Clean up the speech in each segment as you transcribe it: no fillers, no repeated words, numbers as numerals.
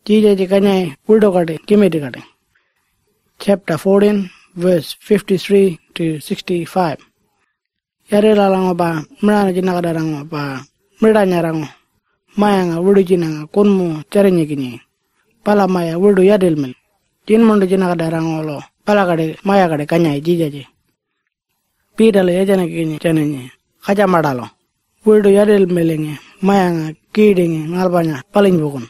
Jijaji kanyai uldo kade kimedi kade. Chapter 14 verse 53 to 65. Yare lalango ba mrana jinaka darango ba mranya rango. Maya nga uldo jinanga kunmu charenye kini. Pala maya uldo yadil mil. Jin mondo jinaka darango lo. Pala kade maya kade kanyai jijaji. Pidale yajana kini chanenye. Kaja madalo. Uldo yadil melenge. Maya nga kidinge ngalbanya paling bukun.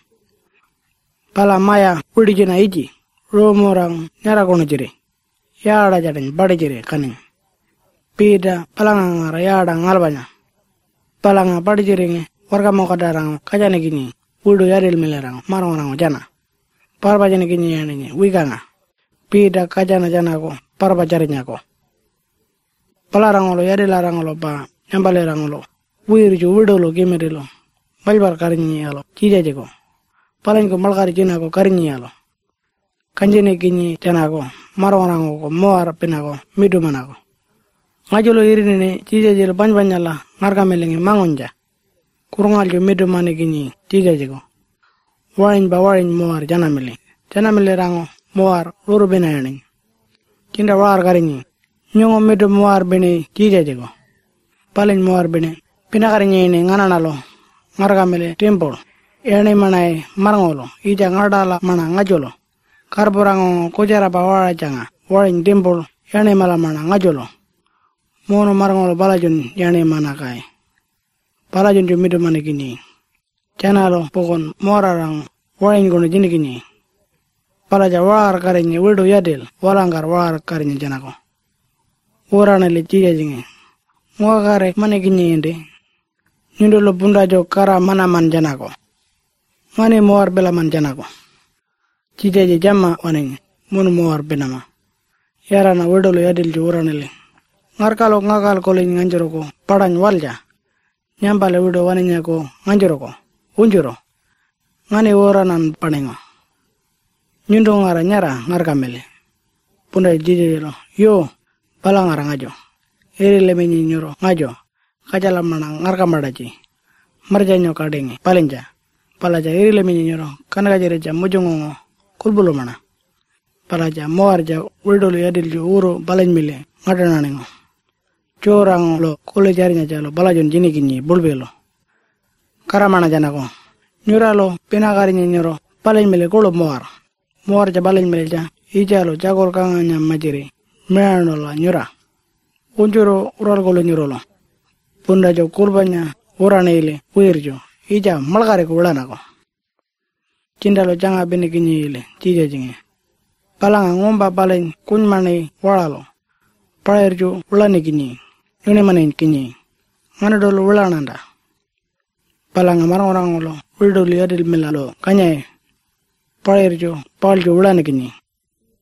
Pala maya uldo jina iji. Romorang nyara kono jire. Yada jaden bade jire kaning. Pida palanga ngara yada ngalbanya. Palanga bade jire warga mo kadarang kajane gini. Uldo yadil melerang marang jana. Parba jane gini yanenye wiganga. Pida kajana jana ko parba jarinya ko. Palarangolo yadilarangolo ba nyambalerangolo. Wirju widolo gimerilo. Balbar karinyi yalo jijaji ko. Paling ko malkari jina ko karinyi yalo. Kanjene gini jana ko marang ko moar pinako midu manako. Ngajolo irinene jijaji lo banjala ngarkamelengi mangonja. Kurungal jo midu mane gini jijaji ko. Warin ba warin moar jana mele rango moar luru benayaning. Kinda war karinyi. Nyongo midu moar bene jijaji ko. Paling moar bene. Pinakarinyi ini ngananalo ngarkamele temple. Ene manai marangolo ija ngadala mana ngajolo. Karborango kojara ba wara janga. Warin temple ene mala mana ngajolo. Mono marangolo balajun ene mana kai. Balajun jo midu mane gini. Janalo pokon morarang warin gono jini gini. Palaja war karinyi wildo yadil walangar war karinyi janako. Uranale jijaji. Ngakare mane gini ende. Nyundolo bunda jo kara mana man janako. Mane moar bela man janako. Jijaji jamma waneng. Munu moar benama. Yarana wedolo yadil jo uranele. Ngakal kolin nganjoroko. Padany walja. Nyambale wedo wanenya ko nganjoroko. Unjuro. Ngane uranan panengo. Nyundo ngara nyara ngarkamele. Bunda jijaji lo. Yo. Bala ngara ngajo. Eri lemenyi nyuro ngajo. Kajala mana ngarkamadaji. Marjanyo kadenge. Palinja. Palaja eri lemenyi nyuro. Kanagajireja mujongongo. Kulbulu mana. Palaja moarja uldolu yadil jo uro balanjmile. Ngadananengo. Corang lo kule jarinya jalo balajon jini kinyi bulbelo. Karamana janako. Nyuralo pinakarinya nyuro. Balanjmile kulo moar. Moarja balanjmile ja. Ijalo jagol kanganya majiri. Merano la nyura. Unjuro ural golo nyurolo. Bunda jo kurbanya uranele wirjo. Ija malkare ko ulanako. Cindalo janga bene kinyi ile jijaji. Palanga ngomba balen kunmane walalo. Pairjo ulane kinyi. Yune manen kinyi. Ngana dolo ulananda. Palanga marangorangolo. Uldolo yadil melalo kanyai. Pairjo paljo ulane kinyi.